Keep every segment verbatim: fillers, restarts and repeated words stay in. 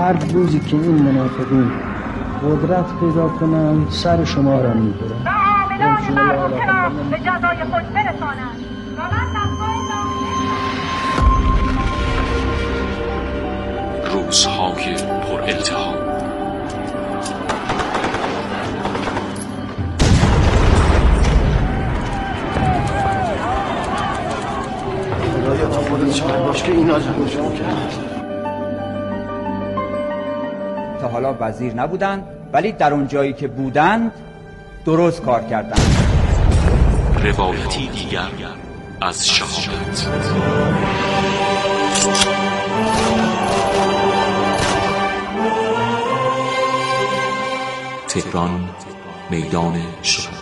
هر روزی که این منافقین قدرت پیدا کنن سر شما را میبرن و عاملان مربوطه را به جزای خود برسانند و من نفعای روزهای پر التهاب. خدایا آماده چهار باش که اینا جمعشون کرد. تا حالا وزیر نبودند ولی در اون جایی که بودند درست کار کردند. روایتی دیگر از شهادت. تهران، میدان شهدا.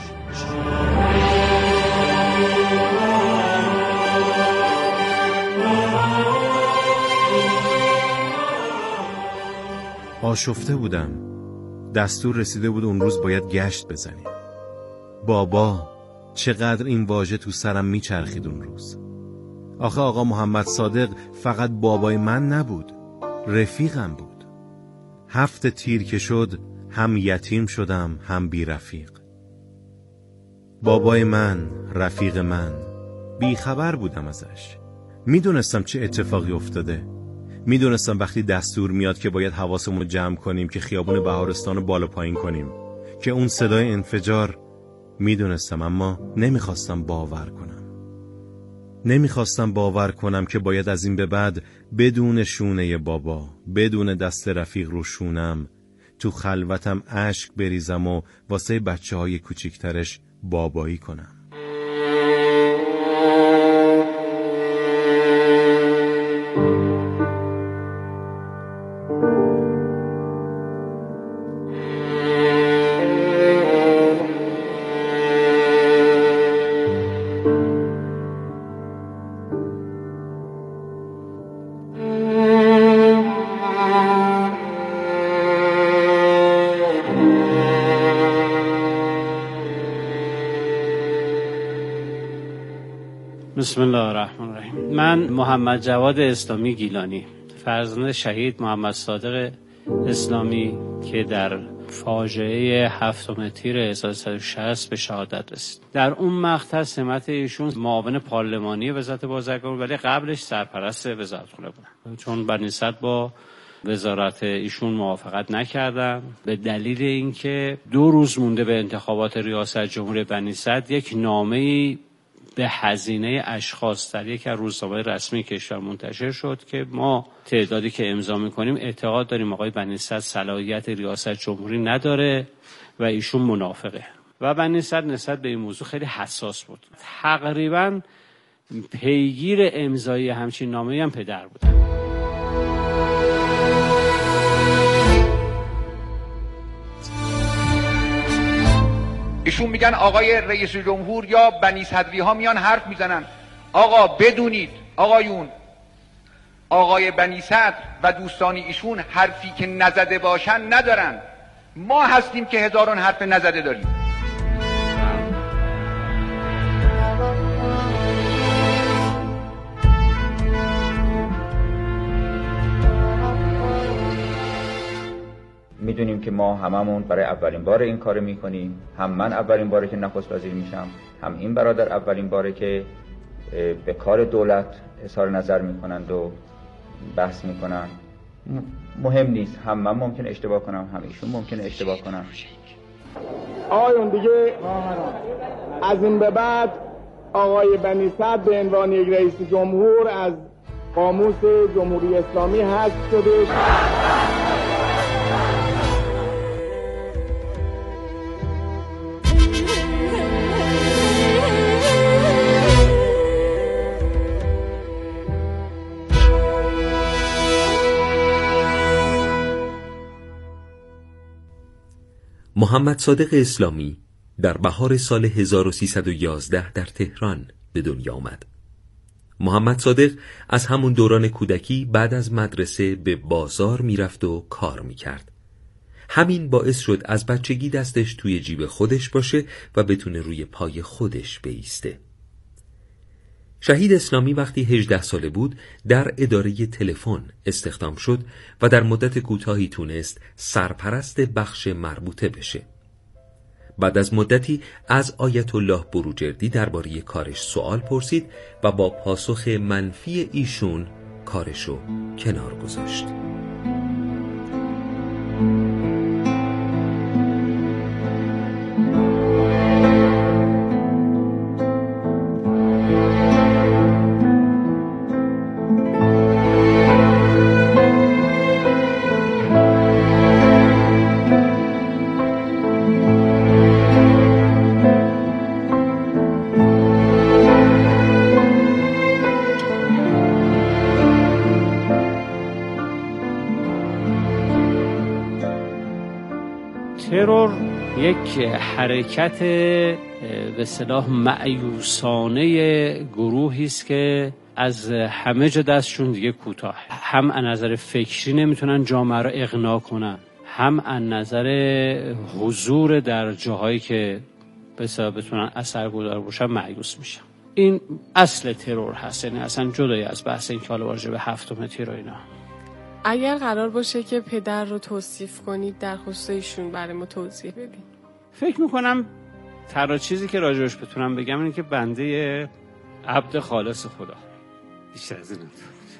آشفته بودم. دستور رسیده بود اون روز باید گشت بزنیم. بابا، چقدر این واژه تو سرم میچرخید اون روز. آخه آقا محمد صادق فقط بابای من نبود، رفیقم بود. هفت تیر که شد هم یتیم شدم هم بی رفیق. بابای من، رفیق من، بی خبر بودم ازش. میدونستم چه اتفاقی افتاده. میدونستم وقتی دستور میاد که باید حواسمون رو جمع کنیم که خیابون بهارستان رو بالا پایین کنیم، که اون صدای انفجار. میدونستم اما نمیخواستم باور کنم. نمیخواستم باور کنم که باید از این به بعد بدون شونه بابا، بدون دست رفیق رو شونم، تو خلوتم اشک بریزم و واسه بچه های کوچیکترش بابایی کنم. بسم الله الرحمن الرحیم. من محمد جواد اسلامی گیلانی، فرزند شهید محمد صادق اسلامی که در فاجعه هفتم تیر هزار و سیصد و شصت به شهادت رسید. در اون مقطع سمت ایشون معاون پارلمانی وزارت بازرگانی، ولی قبلش سرپرست وزارتخونه بودن. چون بنی صدر با وزارت ایشون موافقت نکردن به دلیل اینکه دو روز مونده به انتخابات ریاست جمهوری بنی صدر یک نامه‌ای به هزینه اشخاص در یک از روزنامه‌های رسمی کشور منتشر شد که ما تعدادی که امضا می‌کنیم اعتقاد داریم آقای بنی صدر صلاحیت ریاست جمهوری نداره و ایشون منافقه. و بنی صدر نسبت به این موضوع خیلی حساس بود. تقریباً پیگیر امضای همچین نامه‌ای هم پدر بود. ایشون میگن آقای رئیس جمهور یا بنی صدری ها میان حرف میزنن. آقا بدونید آقایون، آقای بنی صدر و دوستان ایشون حرفی که نزده باشن ندارن. ما هستیم که هزاران حرف نزده داریم. میدونیم که ما هممون برای اولین بار این کار میکنیم. هم من اولین باره که نخست وزیر میشم، هم این برادر اولین باره که به کار دولت اظهار نظر میکنند و بحث میکنن. مهم نیست، هم من ممکن اشتباه کنم هم ایشون ممکن اشتباه کنم. آقایون دیگه از این به بعد آقای بنی صدر به عنوان یک رئیس جمهور از قاموس جمهوری اسلامی حذف شده. محمد صادق اسلامی در بهار سال هزار و سیصد و یازده در تهران به دنیا آمد. محمد صادق از همون دوران کودکی بعد از مدرسه به بازار میرفت و کار میکرد. همین باعث شد از بچگی دستش توی جیب خودش باشه و بتونه روی پای خودش بایسته. شهید اسلامی وقتی هجده ساله بود در اداره تلفن استخدام شد و در مدت کوتاهی تونست سرپرست بخش مربوطه بشه. بعد از مدتی از آیت الله بروجردی درباره کارش سوال پرسید و با پاسخ منفی ایشون کارشو کنار گذاشت. ترور یک حرکت به اصطلاح مأیوسانه گروهی است که از همه جا دستشون دیگه کوتاه، هم از نظر فکری نمیتونن جامعه رو اقناع کنن، هم از نظر حضور در جاهایی که به اصطلاح بتونن اثرگذار باشن مأیوس میشن. این اصل ترور هست، یعنی اصلا جدای از بحث این که حالا واژه به هفتم تیر و اینا. اگر قرار باشه که پدر رو توصیف کنید در خصوص ایشون برای ما توضیح بدید. فکر میکنم تنها چیزی که راجعش بتونم بگم اینه که بنده عبد خالص خدا، بیشتر از این نمیتونم.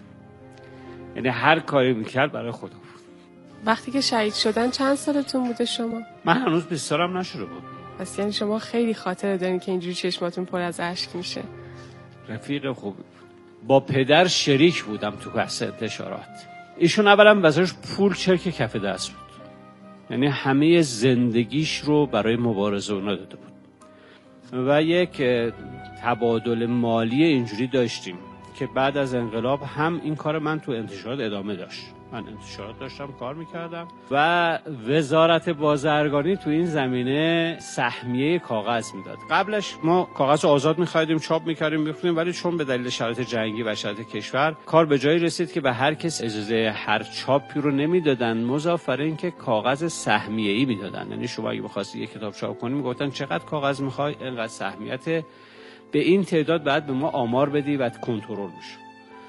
یعنی هر کاری میکرد برای خدا بود. وقتی که شهید شدن چند سالتون بوده شما؟ من هنوز بیست سالم نشده بود. پس یعنی شما خیلی خاطره دارین که اینجوری چشماتون پر از اشک میشه. رفیق خوبی بود. با پدر شریک بودم تو بحث انتشارات. ایشون اولا واسش پول چرک کف دست بود، یعنی همه زندگیش رو برای مبارزه اونا داده بود و یک تبادل مالی اینجوری داشتیم که بعد از انقلاب هم این کار من تو انتشارات ادامه داشت. من انتشارات داشتم کار میکردم و وزارت بازرگانی تو این زمینه سهمیه کاغذ میداد. قبلش ما کاغذ آزاد می‌خریدیم، چاپ می‌کردیم، می‌خریدیم، ولی چون به دلیل شرایط جنگی و شرایط کشور کار به جایی رسید که به هر کس اجازه هر چاپی رو نمیدادن، مضافر این که کاغذ سهمیه‌ای میدادن. یعنی شما اگه بخواستی یک کتاب چاپ کنی میگفتن چقدر کاغذ می‌خوای، اینقدر سهمیت، به این تعداد بعد به ما آمار بدی و کنترل میشه.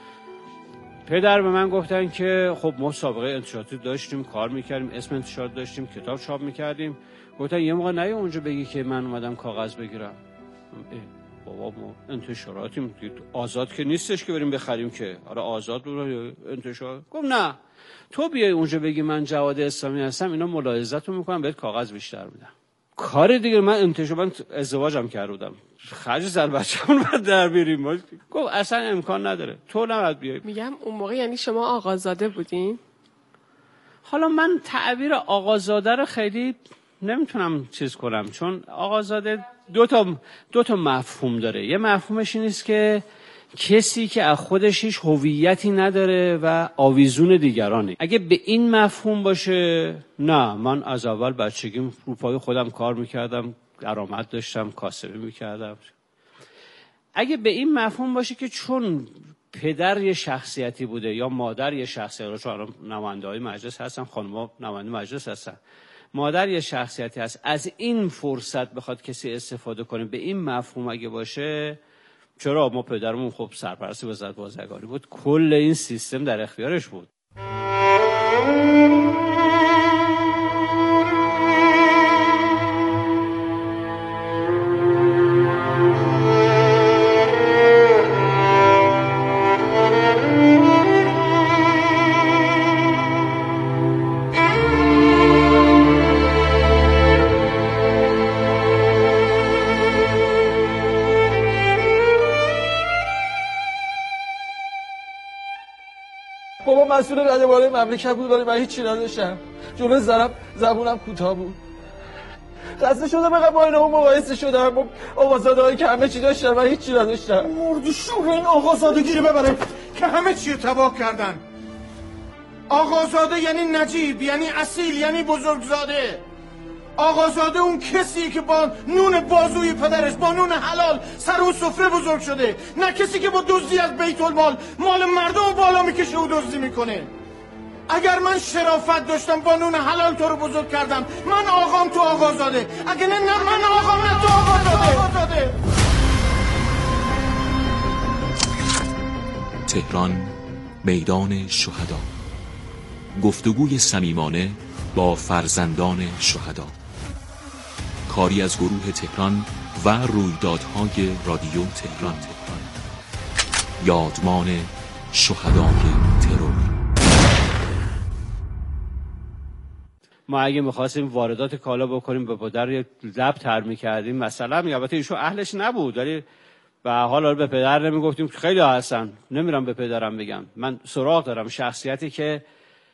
پدر به من گفتن که خب ما سابقه انتشاراتی داشتیم، کار میکردیم، اسم انتشارات داشتیم، کتاب چاپ میکردیم. گفتن یه موقع نیا اونجا بگی که من اومدم کاغذ بگیرم. بابا ما انتشاراتیم، آزاد که نیستش که بریم بخریم که. آره آزاد بود انتشار. گفت نه تو بیای اونجا بگی من جواد اسلامی هستم، اینا ملاحظه‌تو میکنم بهت کاغذ بیشتر میدم. کار دیگه من انتشار، من ازدواجم کرده بودم، خرج زن بچه‌مون بعد در بیاریم. گفت اصلا امکان نداره، تو نباید بیای. میگم اون موقع یعنی شما آقازاده بودین؟ حالا من تعبیر آقازاده رو خیلی نمیتونم چیز کنم، چون آقازاده دو تا دو تا مفهوم داره. یه مفهومش این است که کسی که از خودش هیچ هویتی نداره و آویزون دیگرانه. اگه به این مفهوم باشه، نه، من از اول بچگیم رو پای خودم کار میکردم، درآمد داشتم، کاسبی میکردم. اگه به این مفهوم باشه که چون پدر یه شخصیتی بوده یا مادر یه شخصیتی، چون نماینده های مجلس هستن، خانم‌ها نماینده مجلس هستن، مادر یه شخصیتی هست، از این فرصت بخواد کسی استفاده کنه، به این مفهوم اگه باشه، چرا ما پدرمون خب سرپرست وزارت بازرگانی بود، کل این سیستم در اختیارش بود. بابا مسئول رده بالای مملکت بود ولی من هیچی نداشتم، جلوی زرم زبونم کوتاه بود. خسته شدم بقیه با اینا مقایسه شدم با آقازاده هایی که همه چی داشتن و هیچی نداشتم. مرد شور این آقازادگی رو ببره که همه چی رو تباه کردن. آقازاده یعنی نجیب، یعنی اصیل، یعنی بزرگزاده. آقازاده اون کسی که با نون بازوی پدرش، با نون حلال سر اون سفره بزرگ شده، نه کسی که با دزدی از بیت المال مال مردم بالا میکشه و دزدی میکنه. اگر من شرافت داشتم با نون حلال تو رو بزرگ کردم، من آقام تو آقازاده. اگه نه نه من آقام نه تو آقازاده. تهران، میدان شهدا. گفتگوی صمیمانه با فرزندان شهدا. کاری از گروه تهران و رویدادهای رادیو تهران. یادمان شهدای ترور. ما اگه می‌خواستیم واردات کالا بکنیم به پدر یه لب تر می‌کردیم مثلا، البته ایشون اهلش نبود، ولی به حال به پدر نمیگفتیم که خیلی هستن، نمیرم به پدرم بگم. من سراغ دارم شخصیتی که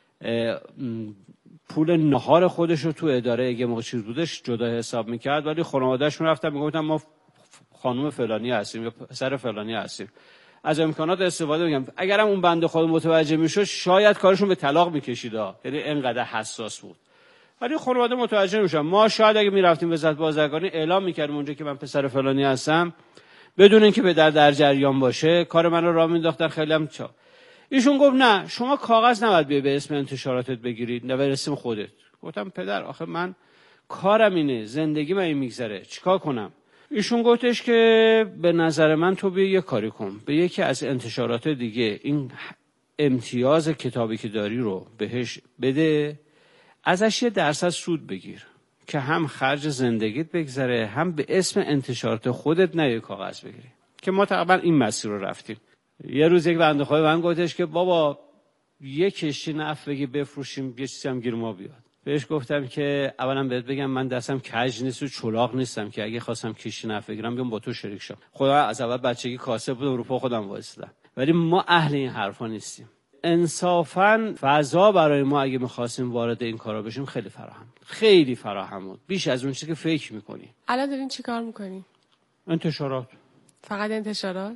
پول نهار خودش رو تو اداره اگه موقع چیز بودش جدا حساب میکرد، ولی خانواده‌اش میرفتن میگفتن ما خانم فلانی هستیم یا پسر فلانی هستیم. از امکانات استفاده می‌کنم. اگرم اون بنده خود متوجه میشد شاید کارشون به طلاق میکشید، یعنی اینقدر حساس بود. ولی خانواده متوجه نمیشن. ما شاید اگه میرفتیم وزارت بازرگانی اعلام میکردیم اونجا که من پسر فلانی هستم، بدون اینکه پدر در جریان باشه، کار منو راه مینداختن. خیلی هم چا ایشون گفت نه شما کاغذ نباید بیای به اسم انتشاراتت بگیرید، نه به اسم خودت. گفتم پدر آخه من کارم اینه، زندگی من این میگذره، چیکار کنم؟ ایشون گفتش که به نظر من تو بیا یه کاری کن، به یکی از انتشارات دیگه این امتیاز کتابی که داری رو بهش بده، ازش یه درصد سود بگیر که هم خرج زندگیت بگذره، هم به اسم انتشارات خودت نه یه کاغذ بگیری. که ما تقریبا این مسیر رو رفتیم. یه روز یک بنده خدا من گفتش که بابا یه کشتی نفت بگی بفروشیم یه چیزی هم گیر ما بیاد. بهش گفتم که اولا بهت بگم من دستم کج نیست و چلاق نیستم که اگه خواستم کشتی نفت بگیرم بیام با تو شریک شم. خدا از اول بچگی کاسب بود، اروپا خودم وایسادم. ولی ما اهل این حرفا نیستیم. انصافاً فضا برای ما اگه می‌خواستیم وارد این کارا بشیم خیلی فراهم خیلی فراهم بود، بیش از اون چیزی که فکر می‌کنی. الان دارین چی کار می‌کنی؟ انتشارات. فقط انتشارات؟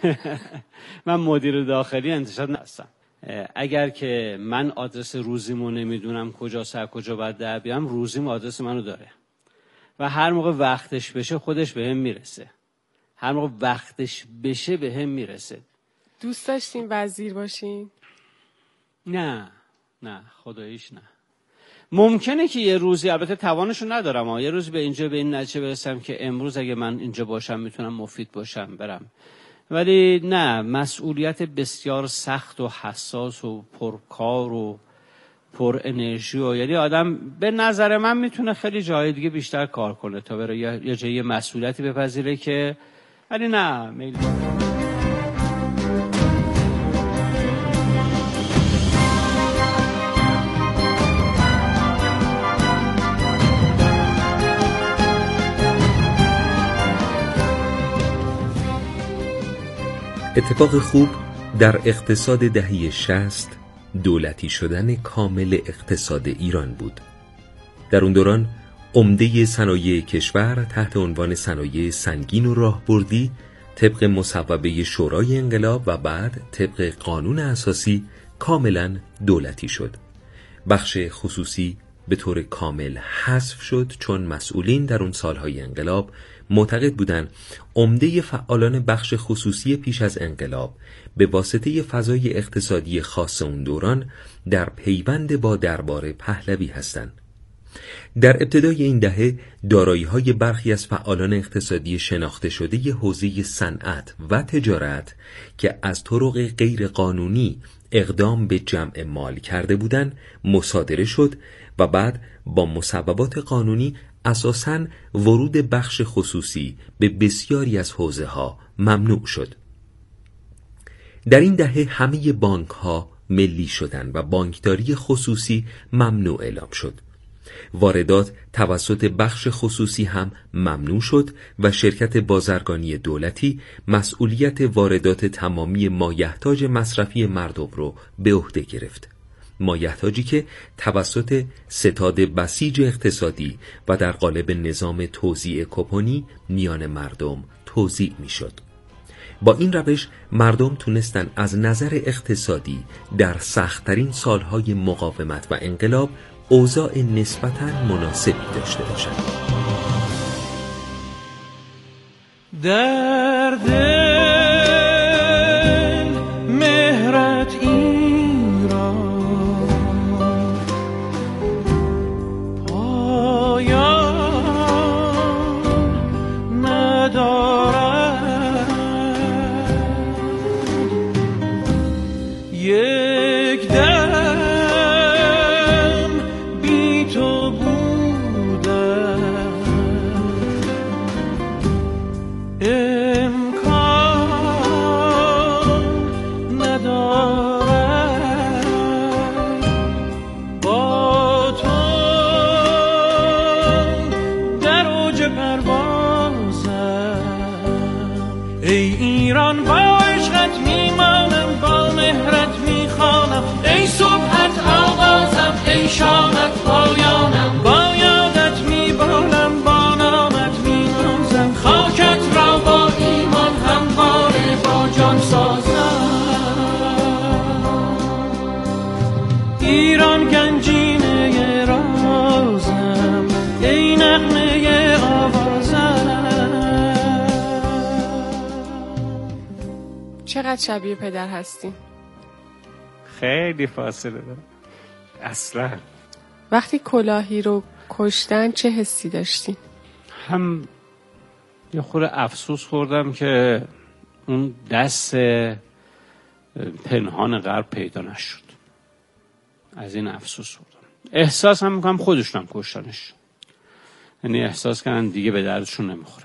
من مدیر داخلی انتشارات هستم. اگر که من آدرس روزیمو نمیدونم کجا سر کجا باید در بیام، روزیم آدرس منو داره و هر موقع وقتش بشه خودش بهم میرسه. هر موقع وقتش بشه بهم میرسه. دوست داشتین وزیر باشین؟ نه نه خداییش نه. ممکنه که یه روزی، البته توانشو ندارم ها، یه روز به اینجا به این نتیجه برسم که امروز اگه من اینجا باشم میتونم مفید باشم برم، ولی نه، مسئولیت بسیار سخت و حساس و پرکار و پر انرژی و یعنی آدم به نظر من میتونه خیلی جای دیگه بیشتر کار کنه تا بره یه جایی مسئولیتی بپذیره که، ولی نه میل اتفاق خوب در اقتصاد دهه شصت دولتی شدن کامل اقتصاد ایران بود. در اون دوران عمده صنایع کشور تحت عنوان صنایع سنگین و راهبردی طبق مصوبه شورای انقلاب و بعد طبق قانون اساسی کاملا دولتی شد. بخش خصوصی به طور کامل حذف شد چون مسئولین در اون سالهای انقلاب معتقد بودند عمده فعالان بخش خصوصی پیش از انقلاب به واسطه فضای اقتصادی خاص اون دوران در پیوند با دربار پهلوی هستند. در ابتدای این دهه دارایی‌های برخی از فعالان اقتصادی شناخته شده حوزه صنعت و تجارت که از طرق غیر قانونی اقدام به جمع مال کرده بودند مصادره شد و بعد با مصوبات قانونی اساساً ورود بخش خصوصی به بسیاری از حوزه‌ها ممنوع شد. در این دهه همه بانک‌ها ملی شدند و بانکداری خصوصی ممنوع اعلام شد. واردات توسط بخش خصوصی هم ممنوع شد و شرکت بازرگانی دولتی مسئولیت واردات تمامی مایحتاج مصرفی مردم رو به عهده گرفت. مایحتاجی که توسط ستاد بسیج اقتصادی و در قالب نظام توزیع کوپنی میان مردم توزیع میشد. با این روش مردم تونستن از نظر اقتصادی در سخت‌ترین سالهای مقاومت و انقلاب اوضاع نسبتاً مناسبی داشته باشند. در دل مهرت ایران پایان ندارد، ای ایران با عشقت میمانم، با مهرت میخوانم، ای صبحت آغازم، ای شامت پایانم، با یادت میبالم، با نامت میمانزم، خاکت را با ایمان همواره با جان سازم. ایران گنجینه رازم، ای نغمه آوازم. چقدر شبیه پدر هستیم؟ خیلی فاصله داره اصلا. وقتی کلاهی رو کشتن چه حسی داشتی؟ هم یه خورده افسوس خوردم که اون دست پنهان غرب پیدا نشد، از این افسوس خوردم. احساس هم میکنم خودشون هم کشتنش، یعنی احساس کردن دیگه به دردشون نمیخوره.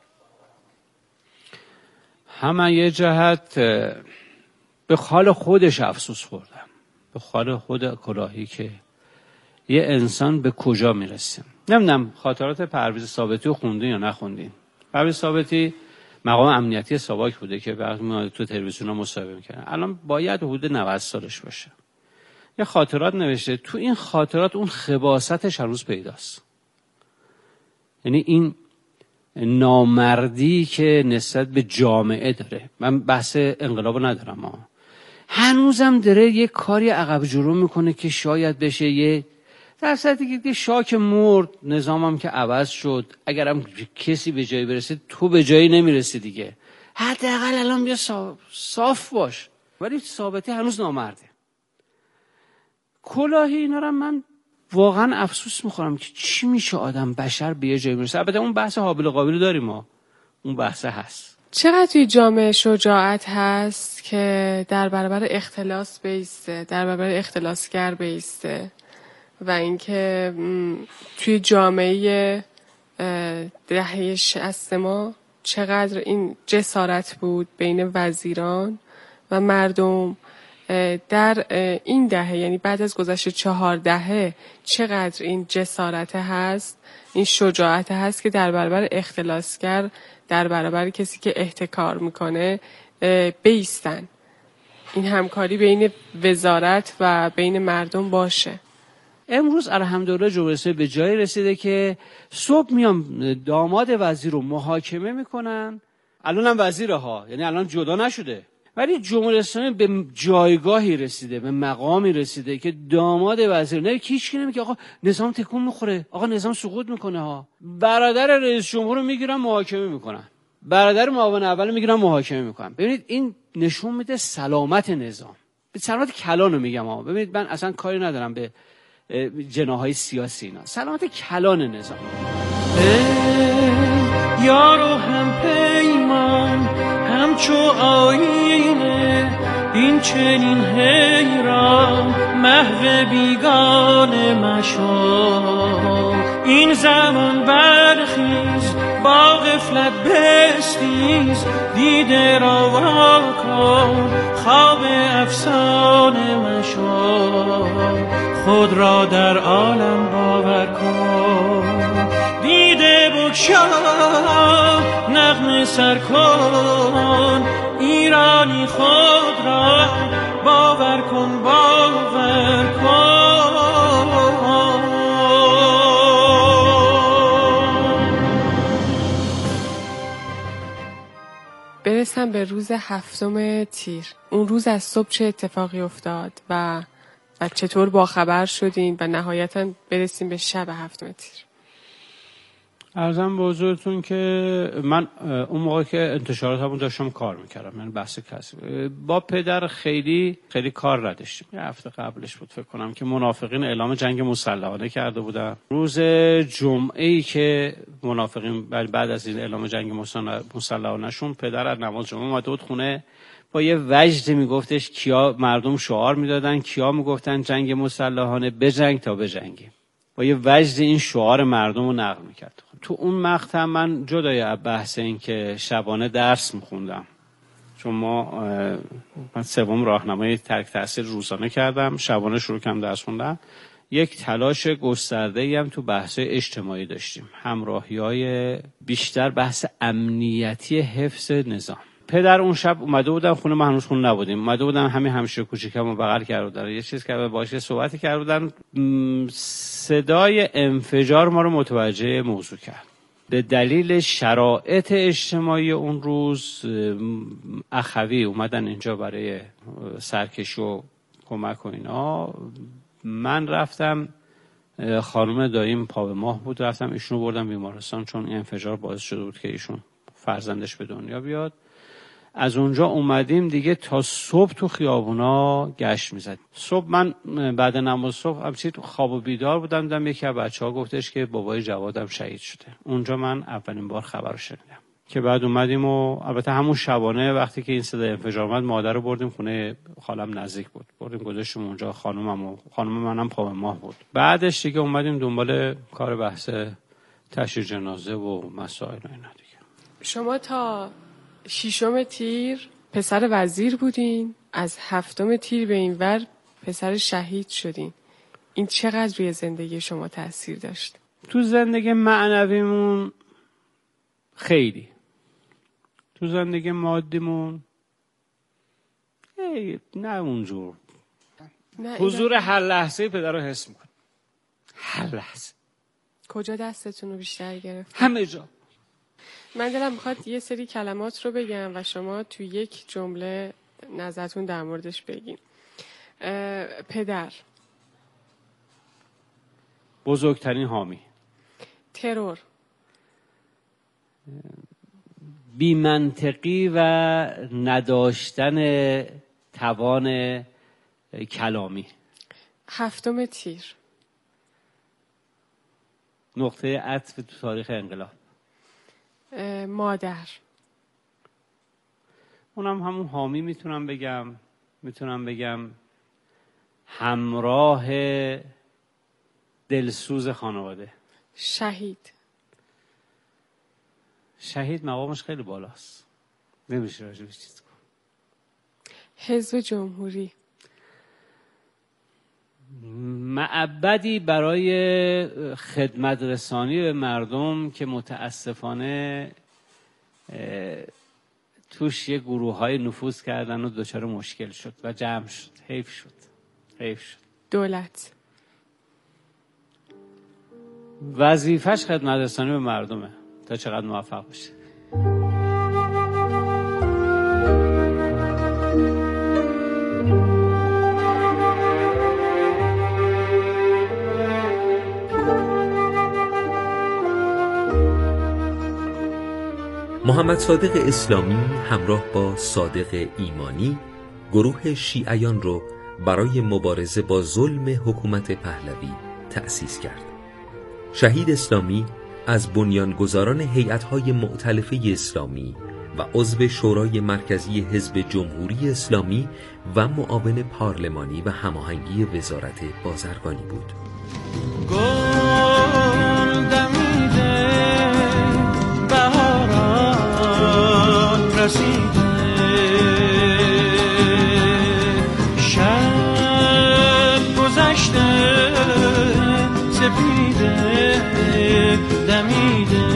هم یه جهت به حال خودش افسوس خوردم، به حال خود کلاهی که یه انسان به کجا میرسه. نمیدونم خاطرات پرویز ثابتی رو خوندین یا نخوندین. پرویز ثابتی مقام امنیتی ساواک بوده که بعد تو تلویزیون ها مصاحبه میکنن. الان باید حدود نود سالش باشه. یه خاطرات نوشته، تو این خاطرات اون خباثتش هنوز پیداست. یعنی این نامردی که نسبت به جامعه داره. من بحث انقلابو ندارم، ها هنوزم داره یه کاری عقب جلو میکنه که شاید بشه یه در صورتی که شاه که مرد، نظامم که عوض شد، اگرم کسی به جایی برسه تو به جایی نمیرسی دیگه، حداقل الان بیا صاف, صاف باش. ولی ثابتی هنوز نامرده. کلاهی اینا رو من واقعا افسوس میخورم که چی میشه آدم بشر به یه جایی میرسه. البته اون بحث حابیل و قابیل داریم، ما اون بحث هست. چقدر توی جامعه شجاعت هست که در برابر اختلاس بیسته، در برابر اختلاسگر بیسته، و اینکه توی جامعه دهه شصت ما چقدر این جسارت بود بین وزیران و مردم. در این دهه، یعنی بعد از گذشت چهار دهه، چقدر این جسارت هست، این شجاعت هست که در برابر اختلاسگر، در برابر کسی که احتکار میکنه بیستن. این همکاری بین وزارت و بین مردم باشه. امروز الحمدلله جلسه به جایی رسیده که صبح میام داماد وزیر رو محاکمه میکنن. الان هم وزیره ها، یعنی الان جدا نشده، ولی جمهوری اسلامی به جایگاهی رسیده، به مقامی رسیده که داماد وزیر نه هیچ نمیگه آقا نظام تکون میخوره، آقا نظام سقوط میکنه ها. برادر رئیس جمهور رو میگیرن محاکمه میکنن، برادر معاون اول میگیرن محاکمه میکنن. ببینید این نشون میده سلامت نظام. به سلامت کلانو میگم ها. ببینید من اصلا کاری ندارم به جناحهای سیاسی اینا، سلامت کلان نظام. یارو هم پیمان همچو آینه، این چنین حیران محو بیگانه مشو. این زمان برخیز با غفلت بستیز، دیده را واکن خواب افسانه مشو. خود را در عالم باور کن، دیده بگشا نغمه سر کن. ایرانی خود را باور کن، باور کن. برسم به روز هفتم تیر. اون روز از صبح چه اتفاقی افتاد و و چطور باخبر شدین و نهایتاً برسیم به شب هفتم تیر؟ عرضم به حضورتون که من اون موقع که انتشارات همون داشتم کار میکردم، من بحث کسی با پدر خیلی خیلی کار نداشتیم. یه هفته قبلش بود فکر کنم که منافقین اعلام جنگ مسلحانه کرده بودن. روز جمعه‌ای که منافقین بعد از این اعلام جنگ مسلحانه شون، پدر از نماز جمعه اومده بود خونه، با یه وجد میگفتش کیا مردم شعار میدادن، کیا میگفتن جنگ مسلحانه بجنگ تا بجنگیم، با یه وجد این شعار مردم رو نقل میکرد. تو اون مقطع من جدای از بحث این که شبانه درس میخوندم، چون ما من سوم راهنمای ترک تحصیل روزانه کردم، شبانه شروع کردم درس خوندم. یک تلاش گسترده‌ای هم تو بحث اجتماعی داشتیم، همراهی‌های بیشتر بحث امنیتی حفظ نظام. پدر اون شب اومده بودن خونه، ما هنوز خونه نبودیم، اومده بودن همین همشیر کوچیکمو بغل کرده بودن، یه چیز که باشه صحبتی کرده بودن. صدای انفجار ما رو متوجه موضوع کرد. به دلیل شرایط اجتماعی اون روز اخوی اومدن اینجا برای سرکشی و کمک و اینا. من رفتم، خانم داییم پا به ماه بود، رفتم ایشونو بردم بیمارستان چون این انفجار باعث شده بود که ایشون فرزندش به دنیا بیاد. از اونجا اومدیم دیگه تا صبح تو خیابونا گشت میزد. صبح من بعد نماز صبح همچی تو خواب و بیدار بودم، دیدم یکی از بچه‌ها گفتش که بابای جوادم شهید شده. اونجا من اولین بار خبر رو شنیدم که بعد اومدیم و البته همون شبانه وقتی که این صدای انفجار اومد مادر رو بردیم خونه خالم، نزدیک بود، بردیم گذاشتیم اونجا. خانومم و خانم منم پا به ماه بود. بعدش دیگه اومدیم دنبال کار بحث تشییع جنازه و مسائل و اینا دیگه. شما تا ششم تیر پسر وزیر بودین، از هفتم تیر به این ور پسر شهید شدین. این چقدر روی زندگی شما تأثیر داشت؟ تو زندگی معنویمون خیلی، تو زندگی مادیمون ای نه اونجور. نه حضور هر لحظه پدر رو حس میکنم، هر لحظه. کجا دستتون رو بیشتر گرفت؟ همه جا. من دلم میخواد یه سری کلمات رو بگم و شما تو یک جمله نظرتون در موردش بگین. پدر، بزرگترین حامی. ترور، بی منطقی و نداشتن توان کلامی. هفتم تیر، نقطه عطف تو تاریخ انقلاب. مادر، اونم همون حامی میتونم بگم، میتونم بگم همراه دلسوز خانواده. شهید، شهید مقامش خیلی بالاست، نمیشه راجبش چیز کنم. حزب جمهوری، معبدی برای خدمت رسانی به مردم که متاسفانه توش یه گروه های نفوذ کردن و دچار مشکل شد و جمع شد. حیف شد، حیف شد. دولت، وظیفش خدمت رسانی به مردمه تا چقدر موفق بشه. محمد صادق اسلامی همراه با صادق ایمانی گروه شیعیان رو برای مبارزه با ظلم حکومت پهلوی تأسیس کرد. شهید اسلامی از بنیانگذاران هیئت‌های مؤتلفه اسلامی و عضو شورای مرکزی حزب جمهوری اسلامی و معاون پارلمانی و هماهنگی وزارت بازرگانی بود. گل دمیده بهاران رسیده شب گذشته سپیده دمیده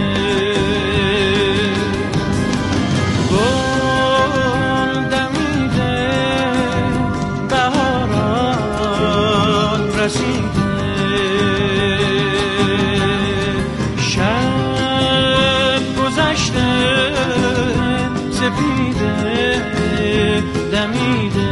گل دمیده بهاران رسیده شب گذشته سپیده دمیده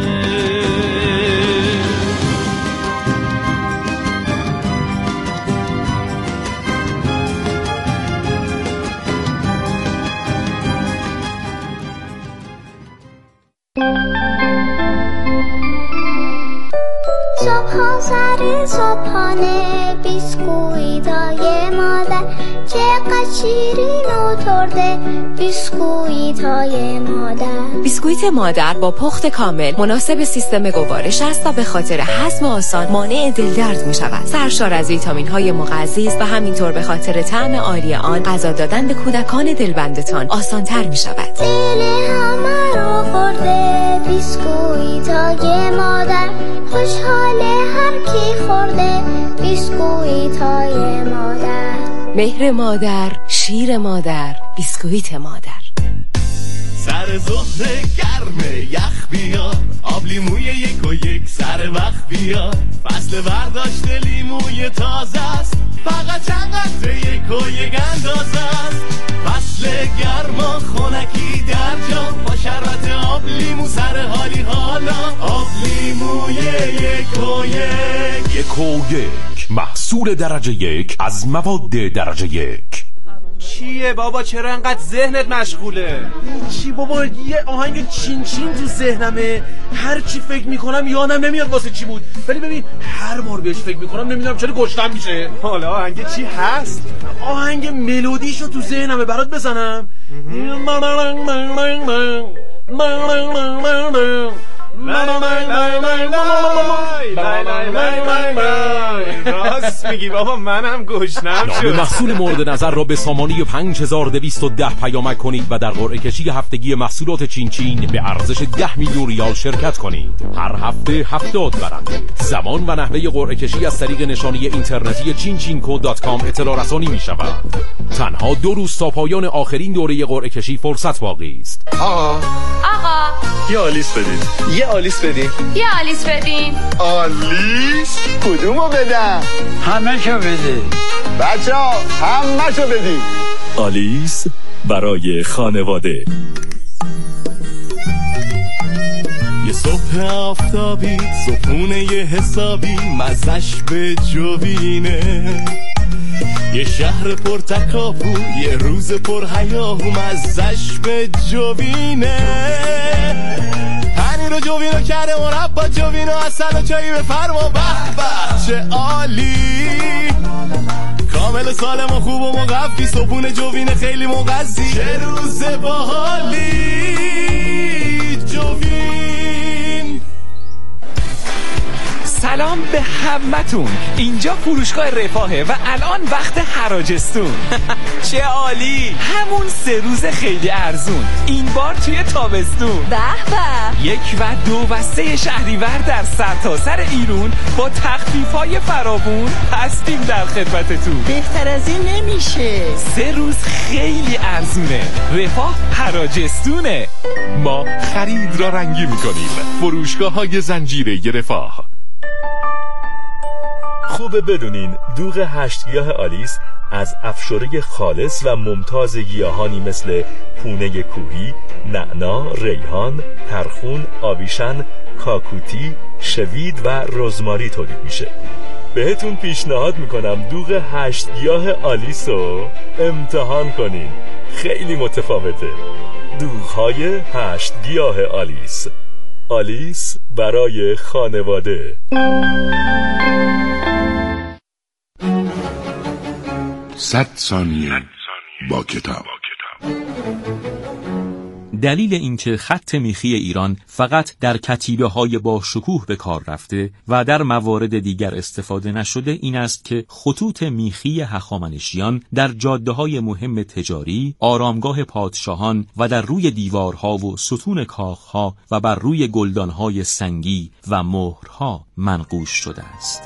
صبح سر صبحانه بیسکویتای مادر چقدر شیرین و ترده بیسکویتای مادر. بیسکویت مادر با پخت کامل مناسب سیستم گوارش است و به خاطر هضم آسان مانع دلدرد می شود. سرشار از ویتامین های مغذی است و همینطور به خاطر طعم عالی آن غذا دادن به کودکان دلبندتان آسان تر می شود. دل همه رو خورده بیسکویتای مادر خوشحال هر کی خورده بیسکویتای مادر. مهر مادر، شیر مادر، بیسکویت مادر. سر ظهر گرمه یخ بیار، آب لیموی یک و یک سر وقت بیار، فصل برداشت لیموی تازه است، فقط چند قطره یک و یک اندازه است. فصل گرما خونکی در جا، با شربت آب لیمو سر حالی حالا، آب لیموی یک و یک. یک و یک، محصول درجه یک از مواد درجه یک. چیه بابا، چرا انقدر ذهنت مشغوله؟ چی بابا، یه آهنگ چین چین تو ذهنمه، هر چی فکر میکنم یادم نمیاد واسه چی بود، ولی ببین هر بار بهش فکر میکنم نمیدونم چرا گشتم میشه. حالا آهنگ چی هست؟ آهنگ ملودیشو تو ذهنمه برات بزنم. راست میگی بابا، منم گشنم شد. نام محصول مورد نظر را به سامانه پنج هزار دویست و ده پیامک کنید و در قرعه کشی هفتگی محصولات چین چین به ارزش ده میلیون ریال شرکت کنید. هر هفته هفتاد برنده. زمان و نحوه قرعه کشی از طریق نشانی اینترنتی چین چین کو دات کام اطلاع رسانی می شود. تنها دو روز تا پایان آخرین دوره قرعه کشی فرصت باقی است. آقا آقا یه آلیس بدین، یه آلیس بدین، یه آلیس بدین. آلیس کدومو بدم؟ همه شو بده بچه ها، همه شو بدین. آلیس برای خانواده. یه صبح آفتابی، صبحونه یه حسابی، مزش به جوینه، یه شهر پر تکاپو، یه روز پر هیاهو، مزش به جوینه. پنیر و جوینو کرده مربا، جوینو اصل و چایی بفرما، به به چه عالی، کامل سالم و خوب و مقفی، صبحونه جوینه خیلی مغذی، چه روز باحالی جوین. سلام به همتون، اینجا فروشگاه رفاهه و الان وقت حراجستون. چه عالی، همون سه روز خیلی ارزون، این بار توی تابستون. به به، یک و دو و سه شهریور در سرتاسر ایران با تخفیف‌های فراوون هستیم در خدمتتون. بهتر از این نمیشه، سه روز خیلی ارزونه، رفاه حراجستونه. ما خرید را رنگی می‌کنیم. فروشگاه های زنجیره رفاه. خوبه بدونین دوغ هشت گیاه آلیس از افشوره خالص و ممتاز گیاهانی مثل پونه کوهی، نعنا، ریحان، ترخون، آویشن، کاکوتی، شوید و رزماری تولید میشه. بهتون پیشنهاد میکنم دوغ هشت گیاه آلیس رو امتحان کنین، خیلی متفاوته. دوغ‌های هشت گیاه آلیس، آلیس برای خانواده. صد ثانیه با کتاب. دلیل اینکه خط میخی ایران فقط در کتیبه های با شکوه به کار رفته و در موارد دیگر استفاده نشده این است که خطوط میخی هخامنشیان در جاده های مهم تجاری، آرامگاه پادشاهان و در روی دیوارها و ستون کاخها و بر روی گلدانهای سنگی و مهرها منقوش شده است.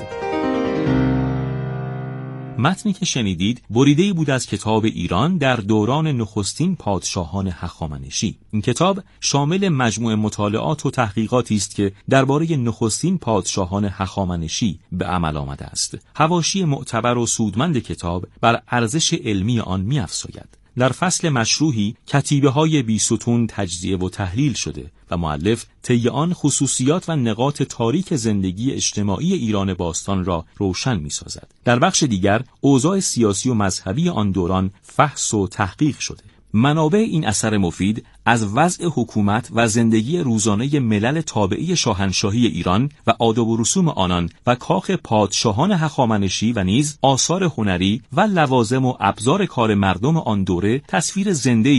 متنی که شنیدید بریده‌ای بود از کتاب ایران در دوران نخستین پادشاهان هخامنشی. این کتاب شامل مجموعه مطالعات و تحقیقاتی است که درباره نخستین پادشاهان هخامنشی به عمل آمده است. حواشی معتبر و سودمند کتاب بر ارزش علمی آن می‌افزاید. در فصل مشروحی کتیبه‌های بیستون تجزیه و تحلیل شده و مؤلف طی آن خصوصیات و نقاط تاریک زندگی اجتماعی ایران باستان را روشن می‌سازد. در بخش دیگر اوضاع سیاسی و مذهبی آن دوران فحص و تحقیق شده. منابع این اثر مفید از وضع حکومت و زندگی روزانه ملل تابعی شاهنشاهی ایران و آداب و رسوم آنان و کاخ پادشاهان هخامنشی و نیز آثار هنری و لوازم و ابزار کار مردم آن دوره تصویر زنده